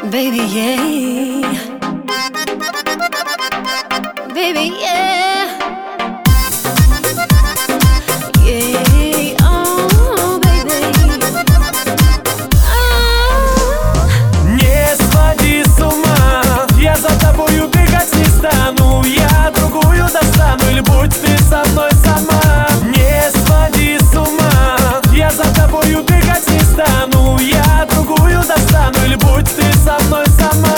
Baby, yeah. Baby, yeah. Yeah, oh, baby. Не своди с ума, я за тобою бегать не стану. Я другую достану, или будь ты со мной сама. Не своди с ума, я за тобою бегать не стану. Я другую достану, или будь ты со мной сама.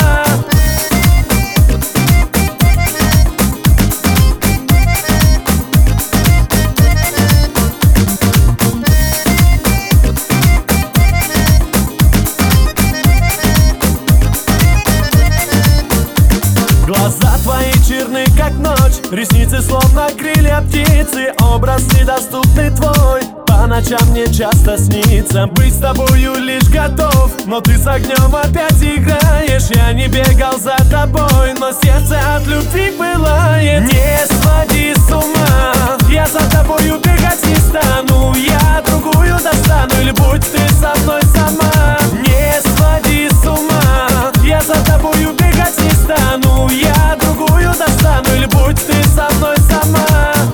Глаза твои черны, как ночь, ресницы словно крылья птицы. Образ недоступный твой, по ночам мне часто снится. Быть с тобою лишь готов, но ты с огнем опять играешь. Я не бегал за тобой, но сердце от любви пылает. Не своди с ума, я за тобою бегать не стану. Я другую достану, или будь ты со мной сама. Не своди с ума, я за тобою бегать не стану. Я другую достану, или будь ты со мной сама.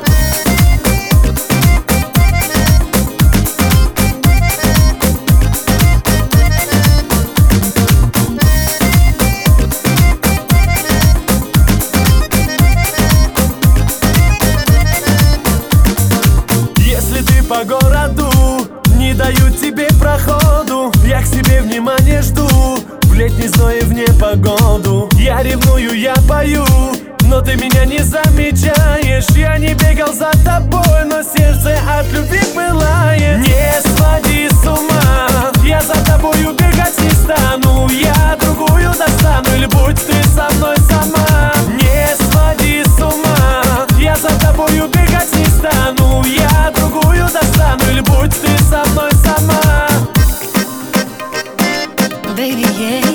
Если ты по городу, не дают тебе проходу, я к себе внимание жду в летний зной и в непогоду. Я ревную, я пою, но ты меня не замечаешь. Я не бегал за тобой, но сердце от любви пылает. Не своди с ума, я за тобою бегать не стану. Я другую достану, или будь ты со мной сама. Не своди с ума, я за тобою бегать не стану. Я другую достану, или будь ты со мной сама. Baby, yeah.